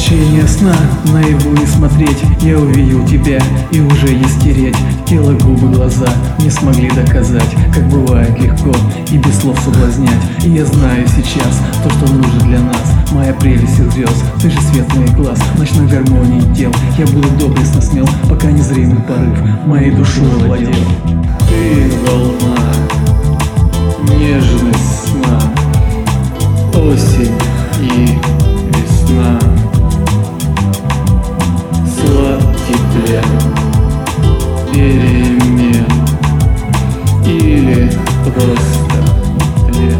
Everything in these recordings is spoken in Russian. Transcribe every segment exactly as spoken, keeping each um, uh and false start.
Воплощение сна, наяву не смотреть. Я увидел тебя и уже не стереть. Тело, губы, глаза не смогли доказать, как бывает легко и без слов соблазнять. И я знаю сейчас то, что нужно для нас. Моя прелесть и звезд, ты же свет моих глаз, ночной гармонии тел. Я буду доблестно смел, пока незримый порыв моей душой овладел. Ты волна, нежность сна, осень и весна, сладкий плен перемен или просто тлен.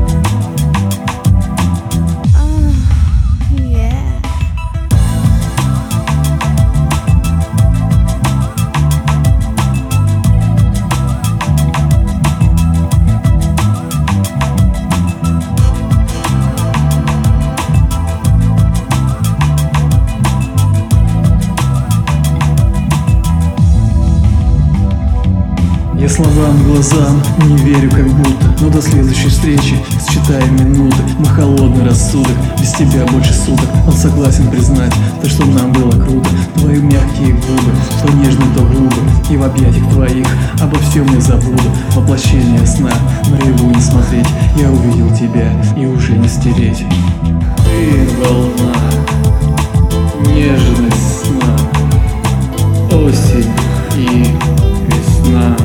Я словам, глазам не верю как будто, но до следующей встречи считаем минуты. Мы холодный рассудок, без тебя больше суток. Он согласен признать то, что нам было круто. Твои мягкие губы, то нежные, то грубы, и в объятиях твоих обо всем я забуду. Воплощение сна, наяву не смотреть. Я увидел тебя и уже не стереть. Ты волна, нежность сна, осень и весна,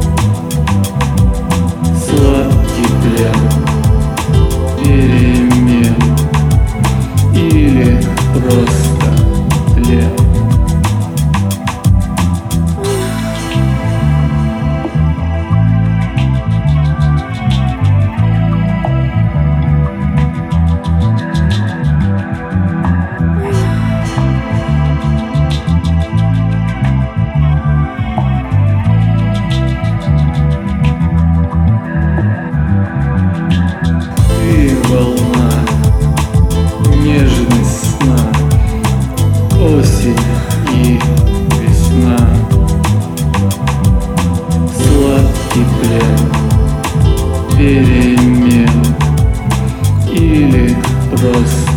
сладкий плен перемен или просто тлен. Нежность сна, осень и весна, сладкий плен перемен или просто